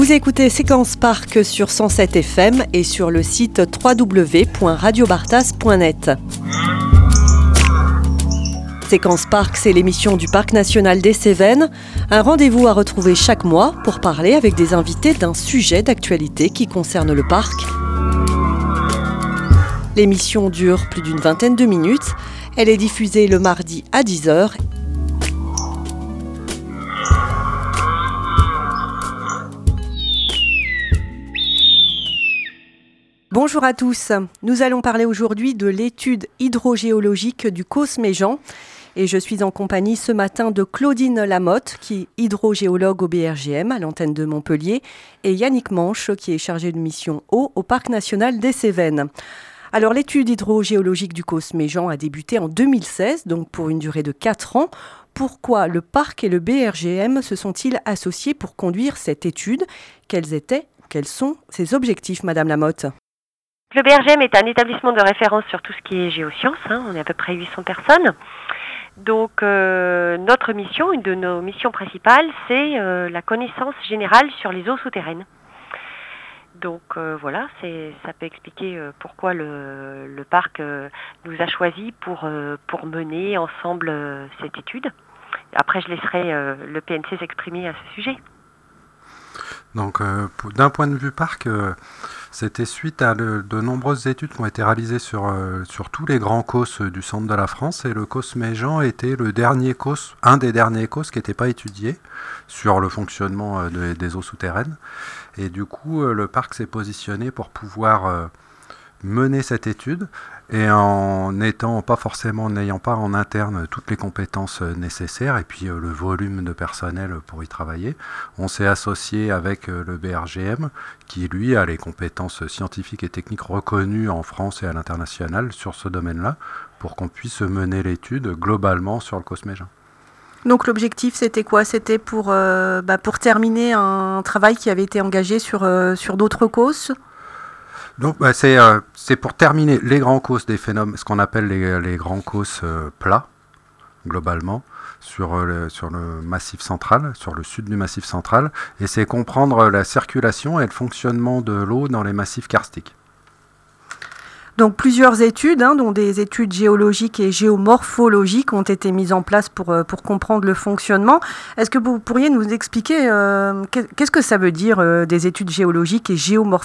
Vous écoutez Séquence Parc sur 107 FM et sur le site www.radiobartas.net. Séquence Parc, c'est l'émission du Parc national des Cévennes. Un rendez-vous à retrouver chaque mois pour parler avec des invités d'un sujet d'actualité qui concerne le parc. L'émission dure plus d'une vingtaine de minutes. Elle est diffusée le mardi à 10h. Bonjour à tous. Nous allons parler aujourd'hui de l'étude hydrogéologique du Causse Méjean. Et je suis en compagnie ce matin de Claudine Lamotte, qui est hydrogéologue au BRGM à l'antenne de Montpellier, et Yannick Manche, qui est chargé de mission eau au Parc national des Cévennes. Alors l'étude hydrogéologique du Causse Méjean a débuté en 2016, donc pour une durée de 4 ans. Pourquoi le parc et le BRGM se sont-ils associés pour conduire cette étude ? Quels sont ses objectifs, Madame Lamotte ? Le BRGM est un établissement de référence sur tout ce qui est géosciences. On est à peu près 800 personnes. Donc notre mission, une de nos missions principales, c'est la connaissance générale sur les eaux souterraines. Donc voilà, ça peut expliquer pourquoi le parc nous a choisis pour mener ensemble cette étude. Après, je laisserai le PNC s'exprimer à ce sujet. Donc d'un point de vue parc, c'était suite à de nombreuses études qui ont été réalisées sur tous les grands causses du centre de la France, et le Causse Méjean était un des derniers causses qui n'était pas étudié sur le fonctionnement des eaux souterraines. Et du coup, le parc s'est positionné pour pouvoir mener cette étude, et n'ayant pas en interne toutes les compétences nécessaires et puis le volume de personnel pour y travailler, on s'est associé avec le BRGM qui lui a les compétences scientifiques et techniques reconnues en France et à l'international sur ce domaine-là, pour qu'on puisse mener l'étude globalement sur le Causse Méjean. Donc l'objectif, c'était quoi ? C'était pour terminer un travail qui avait été engagé sur d'autres causses ? Donc c'est pour terminer les grands causses des phénomènes, ce qu'on appelle les grands causses plats, globalement, sur le massif central, sur le sud du massif central, et c'est comprendre la circulation et le fonctionnement de l'eau dans les massifs karstiques. Donc plusieurs études, dont des études géologiques et géomorphologiques, ont été mises en place pour comprendre le fonctionnement. Est-ce que vous pourriez nous expliquer qu'est-ce que ça veut dire des études géologiques et géomorphologiques ?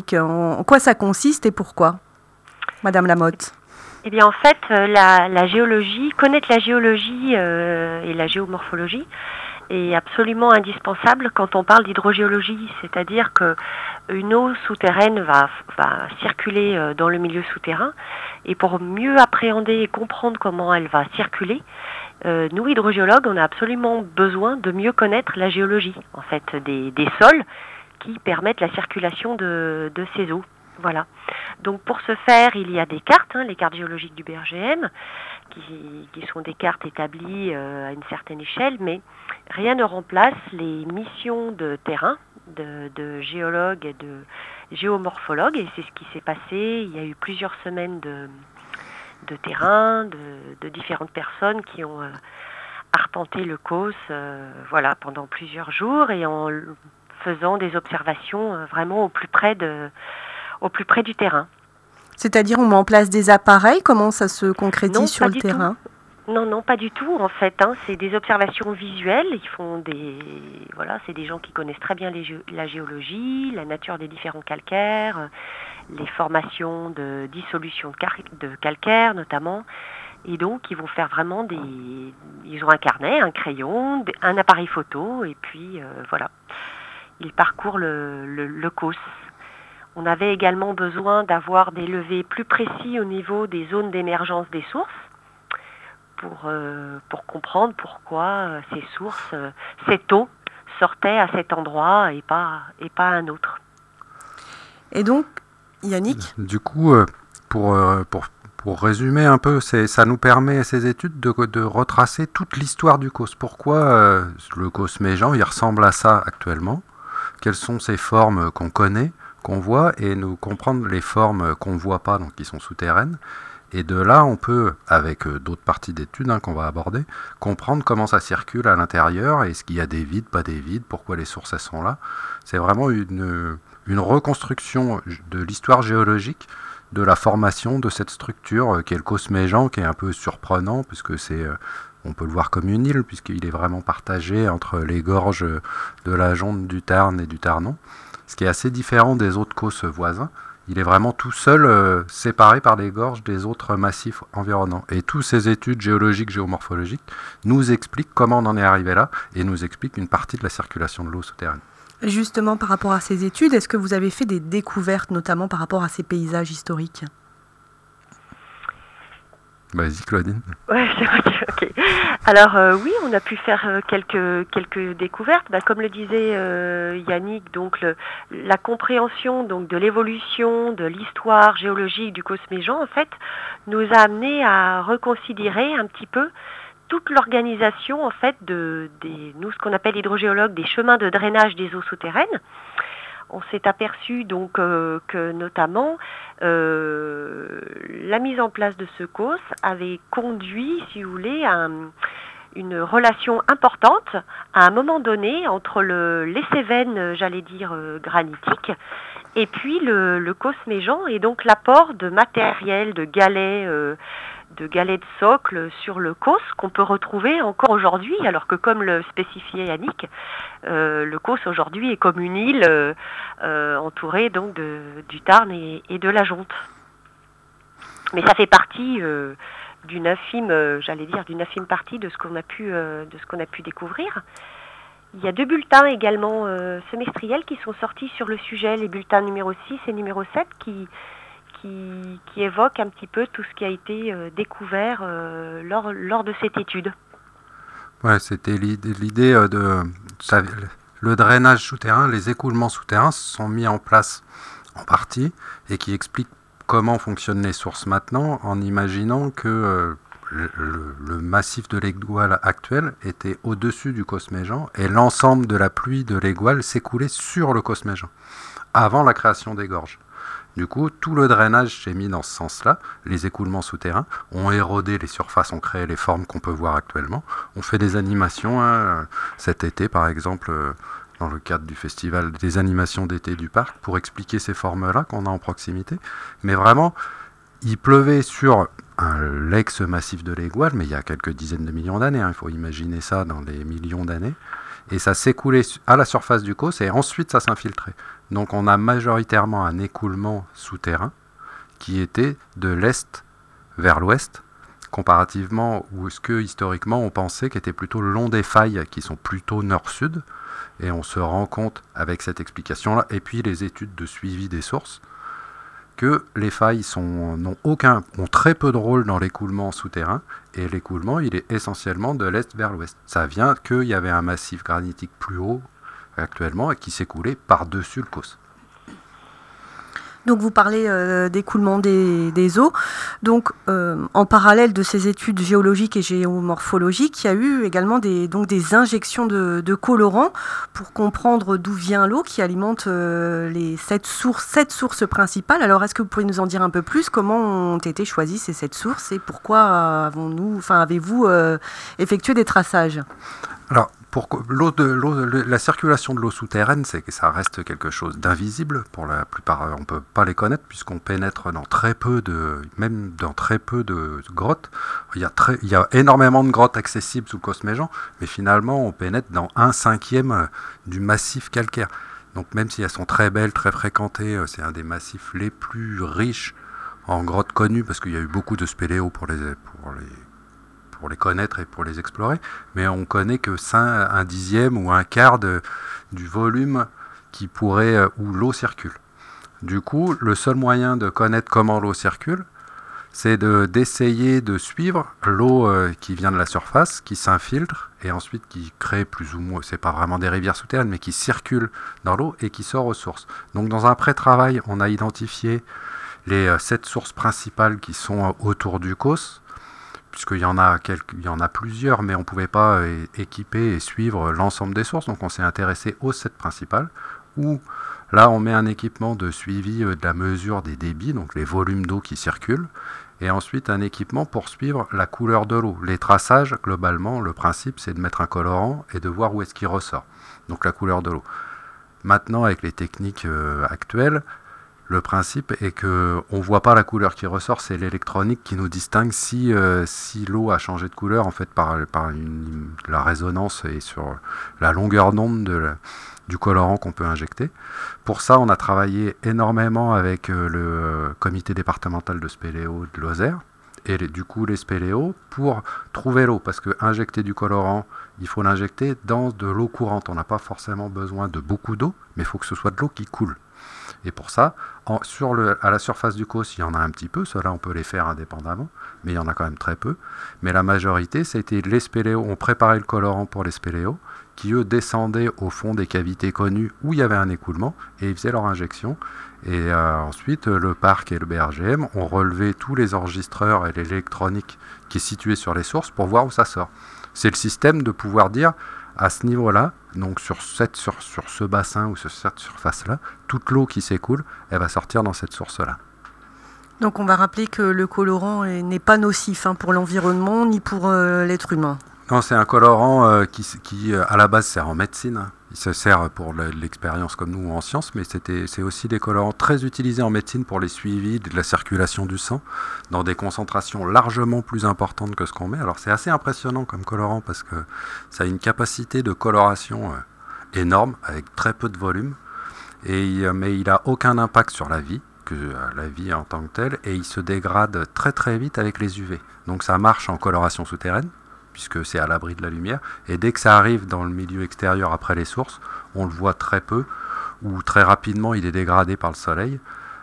En quoi ça consiste et pourquoi ? Madame Lamotte. Eh bien en fait, la géologie, connaître la géologie et la géomorphologie est absolument indispensable quand on parle d'hydrogéologie, c'est-à-dire que une eau souterraine va circuler dans le milieu souterrain, et pour mieux appréhender et comprendre comment elle va circuler, nous hydrogéologues, on a absolument besoin de mieux connaître la géologie, en fait, des sols qui permettent la circulation de ces eaux. Voilà. Donc pour ce faire, il y a des cartes, les cartes géologiques du BRGM, qui sont des cartes établies à une certaine échelle, mais rien ne remplace les missions de terrain de géologues et de géomorphologues, et c'est ce qui s'est passé. Il y a eu plusieurs semaines de terrain, de différentes personnes qui ont arpenté le Causse pendant plusieurs jours, et en faisant des observations vraiment au plus près du terrain. C'est-à-dire, on met en place des appareils ? Comment ça se concrétise sur le terrain ? Non, pas du tout, en fait. C'est des observations visuelles. Ils font c'est des gens qui connaissent très bien la géologie, la nature des différents calcaires, les formations de dissolution de calcaire, notamment. Et donc, ils vont faire vraiment ils ont un carnet, un crayon, un appareil photo, et puis, ils parcourent le Causse. On avait également besoin d'avoir des levés plus précis au niveau des zones d'émergence des sources pour comprendre pourquoi ces sources, cette eau sortait à cet endroit et pas à un autre. Et donc, Yannick ? Du coup, pour résumer un peu, ça nous permet, ces études, de retracer toute l'histoire du Causse. Pourquoi le Causse Méjean, il ressemble à ça actuellement ? Quelles sont ces formes qu'on connaît, qu'on voit, et nous comprendre les formes qu'on ne voit pas, donc qui sont souterraines, Et de là, on peut, avec d'autres parties d'études qu'on va aborder, comprendre comment ça circule à l'intérieur, est-ce qu'il y a des vides, pas des vides, pourquoi les sources elles sont là. C'est vraiment une reconstruction de l'histoire géologique de la formation de cette structure qu'est le Causse Méjean, qui est un peu surprenant, puisque on peut le voir comme une île, puisqu'il est vraiment partagé entre les gorges de la Jonte, du Tarn et du Tarnon, ce qui est assez différent des autres causses voisins. Il est vraiment tout seul, séparé par les gorges des autres massifs environnants. Et toutes ces études géologiques, géomorphologiques nous expliquent comment on en est arrivé là, et nous expliquent une partie de la circulation de l'eau souterraine. Justement, par rapport à ces études, est-ce que vous avez fait des découvertes, notamment par rapport à ces paysages historiques ? Vas-y, Claudine. Ouais, ok. Alors oui, on a pu faire quelques découvertes. Comme le disait Yannick, donc la compréhension donc de l'évolution de l'histoire géologique du Causse Méjean, en fait, nous a amené à reconsidérer un petit peu toute l'organisation en fait nous ce qu'on appelle hydrogéologues, des chemins de drainage des eaux souterraines. On s'est aperçu donc que notamment la mise en place de ce causse avait conduit, si vous voulez, à une relation importante à un moment donné entre les Cévennes, j'allais dire granitiques, et puis le Causse Méjean, et donc l'apport de matériel, de galets de socle sur le Causse qu'on peut retrouver encore aujourd'hui, alors que comme le spécifiait Yannick, le Causse aujourd'hui est comme une île entourée donc du Tarn et de la Jonte. Mais ça fait partie d'une infime partie de ce qu'on a pu découvrir. Il y a 2 bulletins également semestriels qui sont sortis sur le sujet, les bulletins numéro 6 et numéro 7 qui évoquent un petit peu tout ce qui a été découvert lors de cette étude. Ouais, c'était l'idée le drainage souterrain, les écoulements souterrains sont mis en place en partie et qui expliquent comment fonctionnent les sources maintenant en imaginant que le massif de l'Aigoual actuel était au-dessus du Causse Méjean et l'ensemble de la pluie de l'Aigoual s'écoulait sur le Causse Méjean avant la création des gorges. Du coup, tout le drainage s'est mis dans ce sens-là. Les écoulements souterrains ont érodé les surfaces, ont créé les formes qu'on peut voir actuellement. On fait des animations cet été, par exemple, dans le cadre du festival des animations d'été du parc, pour expliquer ces formes-là qu'on a en proximité. Mais vraiment, il pleuvait sur l'ex-massif de l'Aigoual, mais il y a quelques dizaines de millions d'années. Il faut imaginer ça dans les millions d'années. Et ça s'écoulait à la surface du Causse et ensuite ça s'infiltrait. Donc on a majoritairement un écoulement souterrain qui était de l'est vers l'ouest, comparativement où ce que historiquement on pensait qu'était plutôt le long des failles qui sont plutôt nord-sud. Et on se rend compte avec cette explication-là, et puis les études de suivi des sources, que les failles ont très peu de rôle dans l'écoulement souterrain, et l'écoulement il est essentiellement de l'est vers l'ouest. Ça vient qu'il y avait un massif granitique plus haut actuellement et qui s'écoulait par-dessus le Causse. Donc vous parlez d'écoulement des eaux. Donc en parallèle de ces études géologiques et géomorphologiques, il y a eu également des injections de colorants pour comprendre d'où vient l'eau qui alimente les 7 sources principales. Alors est-ce que vous pouvez nous en dire un peu plus? Comment ont été choisies ces 7 sources et pourquoi avez-vous effectué des traçages? Alors, la circulation de l'eau souterraine, c'est que ça reste quelque chose d'invisible. Pour la plupart, on ne peut pas les connaître puisqu'on pénètre dans très peu de grottes. Il y a énormément de grottes accessibles sous le Causse Méjean, mais finalement, on pénètre dans 1/5 du massif calcaire. Donc même si elles sont très belles, très fréquentées, c'est un des massifs les plus riches en grottes connues parce qu'il y a eu beaucoup de spéléos pour les connaître et pour les explorer, mais on connaît que 1/10 ou 1/4 du volume où l'eau circule. Du coup, le seul moyen de connaître comment l'eau circule, c'est d'essayer de suivre l'eau qui vient de la surface, qui s'infiltre, et ensuite qui crée plus ou moins, c'est pas vraiment des rivières souterraines, mais qui circulent dans l'eau et qui sort aux sources. Donc dans un pré-travail, on a identifié les 7 sources principales qui sont autour du Causse, puisqu'il y en a plusieurs, mais on ne pouvait pas équiper et suivre l'ensemble des sources. Donc on s'est intéressé aux 7 principales, où là on met un équipement de suivi de la mesure des débits, donc les volumes d'eau qui circulent, et ensuite un équipement pour suivre la couleur de l'eau. Les traçages, globalement, le principe, c'est de mettre un colorant et de voir où est-ce qu'il ressort, donc la couleur de l'eau. Maintenant, avec les techniques actuelles, le principe est qu'on ne voit pas la couleur qui ressort, c'est l'électronique qui nous distingue si l'eau a changé de couleur en fait, par la résonance et sur la longueur d'onde du colorant qu'on peut injecter. Pour ça, on a travaillé énormément avec le comité départemental de spéléo de Lozère et du coup les spéléos pour trouver l'eau, parce que injecter du colorant, il faut l'injecter dans de l'eau courante. On n'a pas forcément besoin de beaucoup d'eau, mais il faut que ce soit de l'eau qui coule. Et pour ça, à la surface du COS, il y en a un petit peu, ceux-là on peut les faire indépendamment, mais il y en a quand même très peu. Mais la majorité, c'était les spéléos, on préparait le colorant pour les spéléos, qui eux descendaient au fond des cavités connues où il y avait un écoulement, et ils faisaient leur injection. Et ensuite, le parc et le BRGM ont relevé tous les enregistreurs et l'électronique qui est située sur les sources pour voir où ça sort. C'est le système de pouvoir dire, à ce niveau-là, donc sur ce bassin ou sur cette surface-là, toute l'eau qui s'écoule, elle va sortir dans cette source-là. Donc on va rappeler que le colorant n'est pas nocif pour l'environnement ni pour l'être humain. Non, c'est un colorant qui à la base sert en médecine. Il se sert pour l'expérience comme nous en sciences, mais c'est aussi des colorants très utilisés en médecine pour les suivis de la circulation du sang, dans des concentrations largement plus importantes que ce qu'on met. Alors c'est assez impressionnant comme colorant parce que ça a une capacité de coloration énorme, avec très peu de volume, mais il n'a aucun impact sur la vie en tant que telle, et il se dégrade très très vite avec les UV. Donc ça marche en coloration souterraine, puisque c'est à l'abri de la lumière, et dès que ça arrive dans le milieu extérieur après les sources, on le voit très peu, ou très rapidement il est dégradé par le soleil.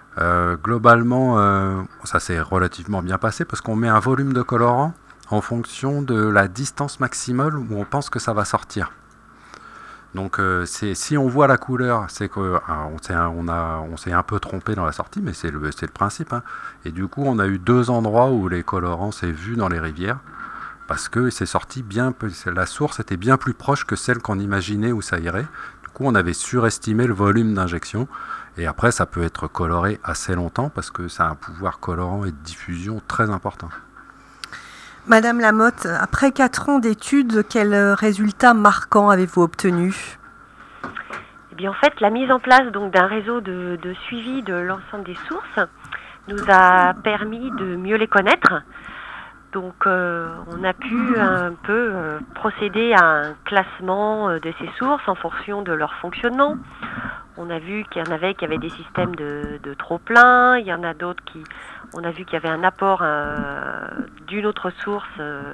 Globalement, ça s'est relativement bien passé, parce qu'on met un volume de colorant en fonction de la distance maximale où on pense que ça va sortir. Donc si on voit la couleur, c'est qu'on s'est un peu trompé dans la sortie, mais c'est le principe. Et du coup, on a eu 2 endroits où les colorants s'est vu dans les rivières, parce que c'est sorti la source était bien plus proche que celle qu'on imaginait où ça irait. Du coup, on avait surestimé le volume d'injection. Et après, ça peut être coloré assez longtemps parce que ça a un pouvoir colorant et de diffusion très important. Madame Lamotte, après 4 ans d'études, quels résultats marquants avez-vous obtenus ? Eh bien, en fait, la mise en place d'un réseau de suivi de l'ensemble des sources nous a permis de mieux les connaître. Donc, on a pu un peu procéder à un classement de ces sources en fonction de leur fonctionnement. On a vu qu'il y en avait qui avaient des systèmes de trop-plein, il y en a d'autres on a vu qu'il y avait un apport d'une autre source,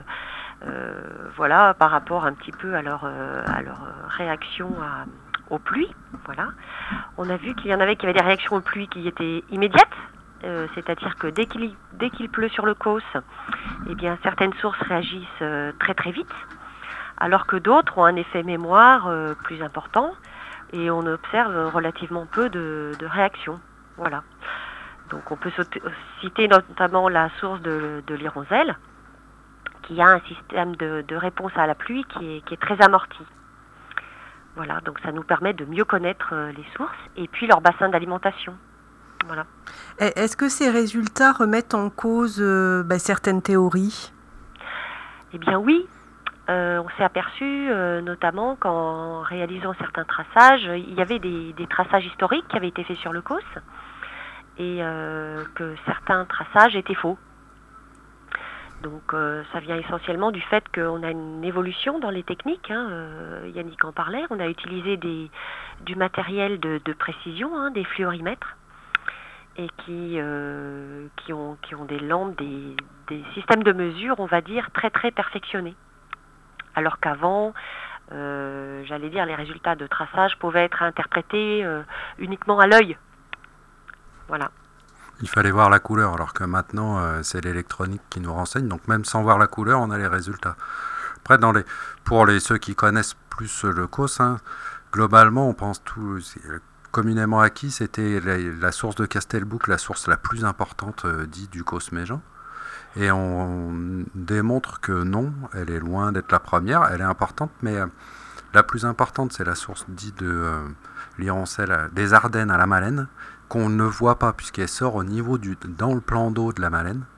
par rapport un petit peu à leur réaction aux pluies. Voilà. On a vu qu'il y en avait qui avaient des réactions aux pluies qui étaient immédiates. C'est-à-dire que dès qu'il pleut sur le COS, eh bien, certaines sources réagissent très très vite, alors que d'autres ont un effet mémoire plus important, et on observe relativement peu de réactions. Voilà. Donc on peut citer notamment la source de l'Ironzelle, qui a un système de réponse à la pluie qui est très amorti. Voilà, donc ça nous permet de mieux connaître les sources et puis leur bassin d'alimentation. Voilà. Est-ce que ces résultats remettent en cause certaines théories ? Eh bien oui, on s'est aperçu notamment qu'en réalisant certains traçages, il y avait des traçages historiques qui avaient été faits sur le COS et que certains traçages étaient faux. Donc ça vient essentiellement du fait qu'on a une évolution dans les techniques, Yannick en parlait, on a utilisé du matériel de précision, des fluorimètres, et qui ont des lampes, des systèmes de mesure, on va dire, très très perfectionnés. Alors qu'avant, les résultats de traçage pouvaient être interprétés uniquement à l'œil. Voilà. Il fallait voir la couleur, alors que maintenant, c'est l'électronique qui nous renseigne. Donc même sans voir la couleur, on a les résultats. Après, pour ceux qui connaissent plus le COS, globalement, on pense tout... Communément acquis, c'était la source de Castelbouc, la source la plus importante dite du COS Méjean. Et on démontre que non, elle est loin d'être la première. Elle est importante, mais la plus importante, c'est la source dite de l'Ironzelle des Ardennes à la Malène, qu'on ne voit pas puisqu'elle sort au niveau dans le plan d'eau de la Malène.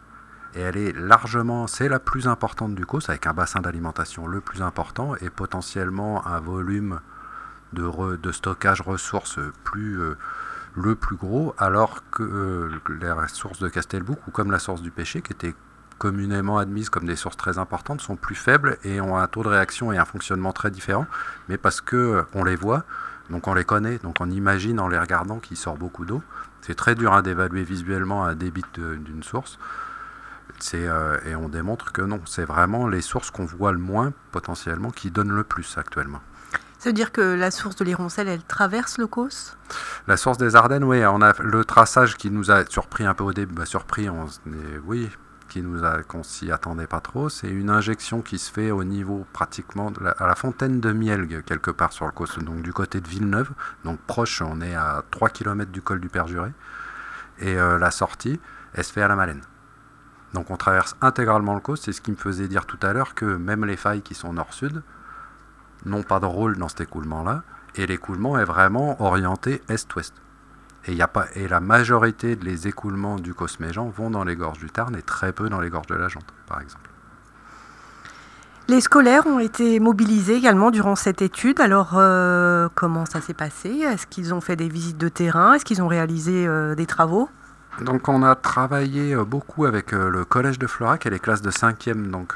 et c'est la plus importante du COS, avec un bassin d'alimentation le plus important et potentiellement un volume de stockage ressources le plus gros, alors que les sources de Castelbouc, ou comme la source du Pêcher, qui étaient communément admises comme des sources très importantes, sont plus faibles et ont un taux de réaction et un fonctionnement très différent, mais parce qu'on les voit, donc on les connaît, donc on imagine en les regardant qu'il sort beaucoup d'eau. C'est très dur d'évaluer visuellement un débit d'une source, et on démontre que non, c'est vraiment les sources qu'on voit le moins potentiellement qui donnent le plus actuellement. Ça veut dire que la source de l'Ironcelle, elle traverse le COS ? La source des Ardennes, oui, on a le traçage qui nous a surpris un peu au début, qu'on s'y attendait pas trop. C'est une injection qui se fait au niveau pratiquement à la fontaine de Mielgue, quelque part sur le COS, donc du côté de Villeneuve, donc proche, on est à 3 km du col du Perjuré, et la sortie, elle se fait à la Malène. Donc on traverse intégralement le COS, c'est ce qui me faisait dire tout à l'heure que même les failles qui sont nord-sud n'ont pas de rôle dans cet écoulement-là, et l'écoulement est vraiment orienté est-ouest. Et la majorité des écoulements du COS-Méjean vont dans les gorges du Tarn et très peu dans les gorges de la Jante, par exemple. Les scolaires ont été mobilisés également durant cette étude. Alors, comment ça s'est passé ? Est-ce qu'ils ont fait des visites de terrain ? Est-ce qu'ils ont réalisé des travaux ? Donc on a travaillé beaucoup avec le collège de Florac et les classes de 5e, donc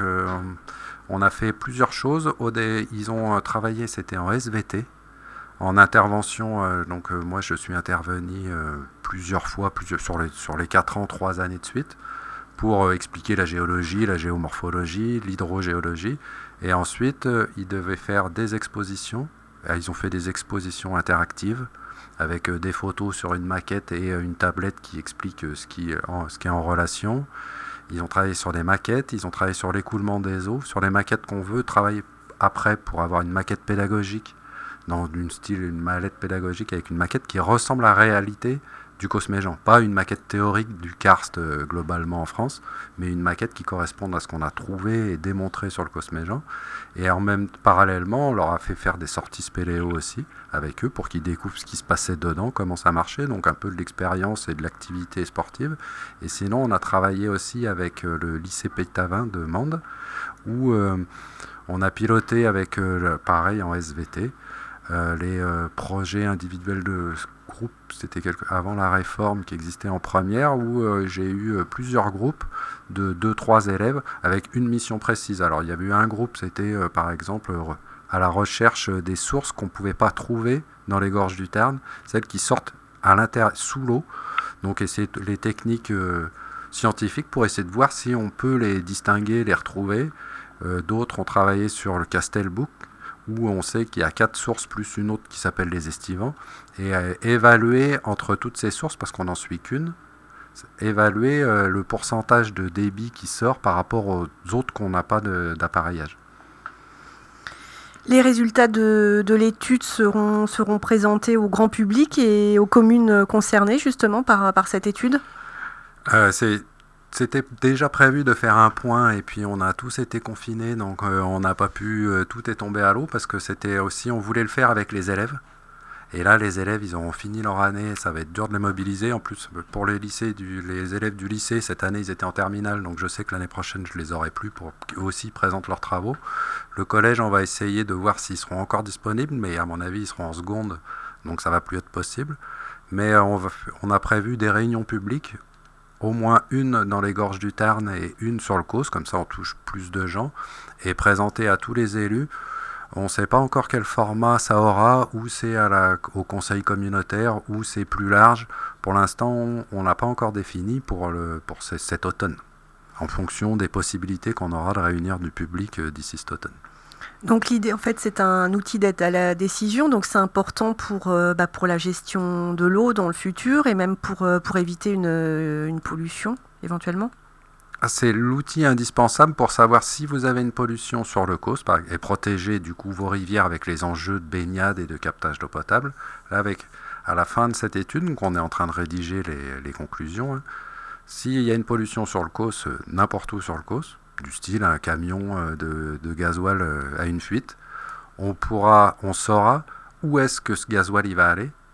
on a fait plusieurs choses. Ils ont travaillé, c'était en SVT, en intervention. Moi, je suis intervenu plusieurs fois, sur les 4 ans, 3 années de suite, pour expliquer la géologie, la géomorphologie, l'hydrogéologie. Et ensuite, ils devaient faire des expositions. Ils ont fait des expositions interactives avec des photos sur une maquette et une tablette qui explique ce qui est en relation. Ils ont travaillé sur des maquettes, ils ont travaillé sur l'écoulement des eaux, sur les maquettes qu'on veut travailler après pour avoir une maquette pédagogique, dans une mallette pédagogique avec une maquette qui ressemble à la réalité du COS-Méjean. Pas une maquette théorique du karst globalement en France, mais une maquette qui corresponde à ce qu'on a trouvé et démontré sur le COS-Méjean. Et parallèlement, on leur a fait faire des sorties spéléo aussi avec eux pour qu'ils découvrent ce qui se passait dedans, comment ça marchait, donc un peu de l'expérience et de l'activité sportive. Et sinon, on a travaillé aussi avec le lycée Pétavin de Mende, où on a piloté avec, pareil en SVT, les projets individuels de groupe. C'était avant la réforme qui existait en première, où j'ai eu plusieurs groupes de 2-3 élèves avec une mission précise. Alors il y avait eu un groupe, c'était par exemple à la recherche des sources qu'on ne pouvait pas trouver dans les gorges du Tarn, celles qui sortent à l'intérieur, sous l'eau, donc essayer les techniques scientifiques pour essayer de voir si on peut les distinguer, les retrouver. D'autres ont travaillé sur le Castelbouc, où on sait qu'il y a 4 sources plus une autre qui s'appelle les estivants, et évaluer entre toutes ces sources, parce qu'on n'en suit qu'une, évaluer le pourcentage de débit qui sort par rapport aux autres qu'on n'a pas d'appareillage. Les résultats de l'étude seront présentés au grand public et aux communes concernées justement par cette étude ? C'était déjà prévu de faire un point, et puis on a tous été confinés, donc on n'a pas pu, tout est tombé à l'eau, parce que c'était aussi, on voulait le faire avec les élèves. Et là, les élèves, ils ont fini leur année, ça va être dur de les mobiliser. En plus, pour les élèves du lycée, cette année, ils étaient en terminale, donc je sais que l'année prochaine, je les aurai plus pour qu'eux aussi présentent leurs travaux. Le collège, on va essayer de voir s'ils seront encore disponibles, mais à mon avis, ils seront en seconde, donc ça va plus être possible. Mais on a prévu des réunions publiques, au moins une dans les gorges du Tarn et une sur le COS, comme ça on touche plus de gens, et présenter à tous les élus. On ne sait pas encore quel format ça aura, ou c'est au conseil communautaire, ou c'est plus large. Pour l'instant, on n'a pas encore défini pour cet automne, en fonction des possibilités qu'on aura de réunir du public d'ici cet automne. Donc l'idée, en fait, c'est un outil d'aide à la décision, donc c'est important pour la gestion de l'eau dans le futur, et même pour éviter une pollution, éventuellement. C'est l'outil indispensable pour savoir si vous avez une pollution sur le COS et protéger du coup vos rivières avec les enjeux de baignade et de captage d'eau potable. Là, à la fin de cette étude, donc on est en train de rédiger les conclusions, s'il y a une pollution sur le COS, n'importe où sur le COS, du style un camion de gasoil à une fuite, on saura où est-ce que ce gasoil il va aller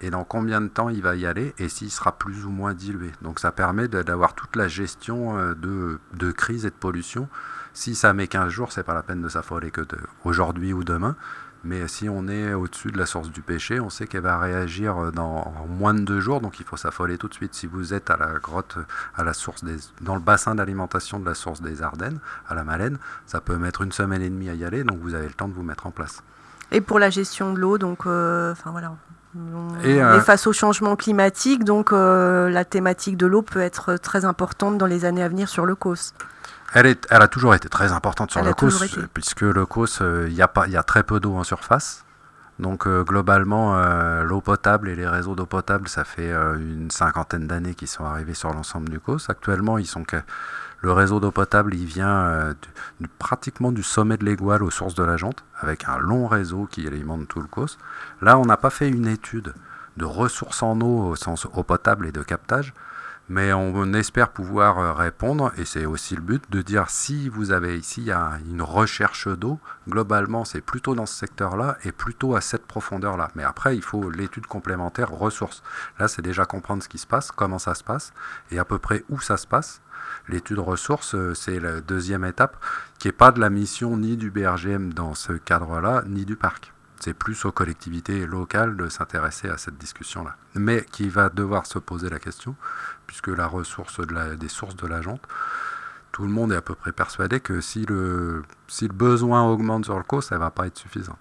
et dans combien de temps il va y aller et s'il sera plus ou moins dilué. Donc ça permet d'avoir toute la gestion de crise et de pollution. Si ça met 15 jours, c'est pas la peine de s'affoler que aujourd'hui ou demain. Mais si on est au-dessus de la source du péché, on sait qu'elle va réagir en moins de 2 jours, donc il faut s'affoler tout de suite. Si vous êtes à la grotte, à la source dans le bassin d'alimentation de la source des Ardennes, à la Malène, ça peut mettre 1 semaine et demie à y aller, donc vous avez le temps de vous mettre en place. Et pour la gestion de l'eau, donc, voilà. On est face au changement climatique, donc la thématique de l'eau peut être très importante dans les années à venir sur le COS. Elle a toujours été très importante sur le COS, puisque le COS, il y a très peu d'eau en surface. Donc globalement, l'eau potable et les réseaux d'eau potable, ça fait une 50aine d'années qu'ils sont arrivés sur l'ensemble du COS. Actuellement, le réseau d'eau potable, il vient pratiquement du sommet de l'Aiguale aux sources de la Jonte, avec un long réseau qui alimente tout le COS. Là, on n'a pas fait une étude de ressources en eau au sens eau potable et de captage, mais on espère pouvoir répondre, et c'est aussi le but, de dire si il y a une recherche d'eau, globalement c'est plutôt dans ce secteur-là et plutôt à cette profondeur-là. Mais après, il faut l'étude complémentaire ressources. Là, c'est déjà comprendre ce qui se passe, comment ça se passe, et à peu près où ça se passe. L'étude ressources, c'est la deuxième étape, qui n'est pas de la mission ni du BRGM dans ce cadre-là, ni du parc. C'est plus aux collectivités locales de s'intéresser à cette discussion-là. Mais qui va devoir se poser la question, puisque la ressource des sources de la Jonte, tout le monde est à peu près persuadé que si le besoin augmente sur le COS, ça ne va pas être suffisante.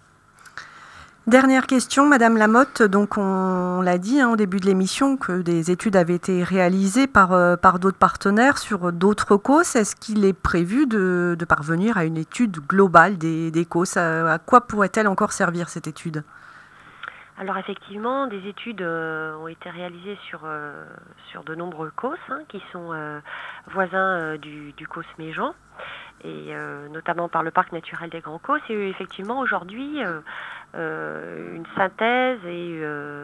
Dernière question, Madame Lamotte. Donc on l'a dit au début de l'émission que des études avaient été réalisées par d'autres partenaires sur d'autres COS. Est-ce qu'il est prévu de parvenir à une étude globale des COS ? À quoi pourrait-elle encore servir cette étude ? Alors effectivement, des études ont été réalisées sur de nombreux COS qui sont voisins du COS Méjean, et notamment par le parc naturel des Grands Causses. Et effectivement, aujourd'hui, une synthèse et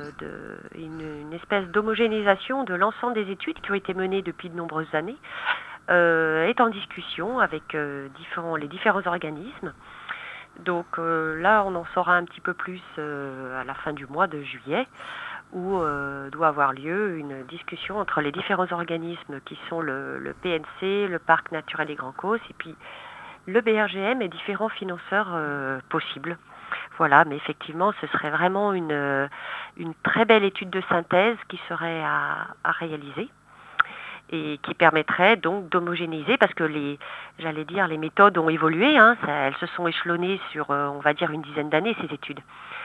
une espèce d'homogénéisation de l'ensemble des études qui ont été menées depuis de nombreuses années est en discussion avec les différents organismes. Donc là, on en saura un petit peu plus à la fin du mois de juillet, où doit avoir lieu une discussion entre les différents organismes qui sont le PNC, le Parc naturel des Grands Causses, et puis le BRGM et différents financeurs possibles. Voilà, mais effectivement, ce serait vraiment une très belle étude de synthèse qui serait à réaliser, et qui permettrait donc d'homogénéiser, parce que les méthodes ont évolué, elles se sont échelonnées sur, on va dire, une dizaine d'années, ces études,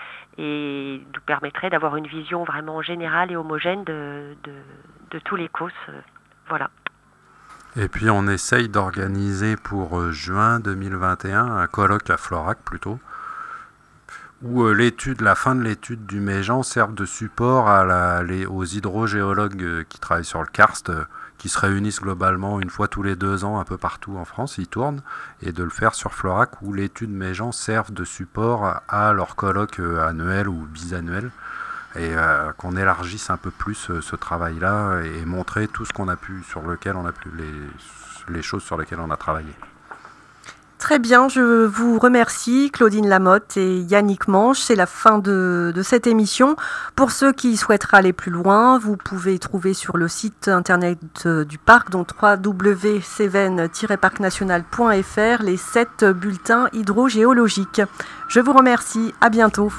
et nous permettrait d'avoir une vision vraiment générale et homogène de tous les COS. Voilà. Et puis on essaye d'organiser pour juin 2021 un colloque à Florac plutôt, où la fin de l'étude du Méjean serve de support aux hydrogéologues qui travaillent sur le karst, qui se réunissent globalement une fois tous les 2 ans un peu partout en France, ils tournent, et de le faire sur Florac, où l'étude Méjean serve de support à leur colloque annuel ou bisannuel, et qu'on élargisse un peu plus ce travail-là et montrer tout ce qu'on a pu, les choses sur lesquelles on a travaillé. Très bien, je vous remercie Claudine Lamotte et Yannick Manche. C'est la fin de cette émission. Pour ceux qui souhaiteraient aller plus loin, vous pouvez trouver sur le site internet du parc, donc www.cevennes-parcnational.fr, les 7 bulletins hydrogéologiques. Je vous remercie, à bientôt.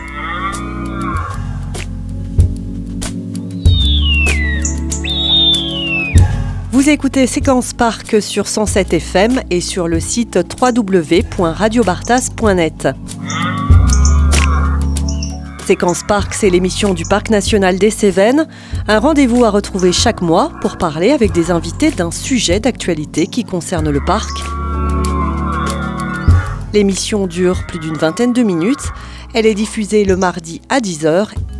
Vous écoutez Séquence Parc sur 107 FM et sur le site www.radiobartas.net. Séquence Parc, c'est l'émission du Parc national des Cévennes. Un rendez-vous à retrouver chaque mois pour parler avec des invités d'un sujet d'actualité qui concerne le parc. L'émission dure plus d'une vingtaine de minutes. Elle est diffusée le mardi à 10h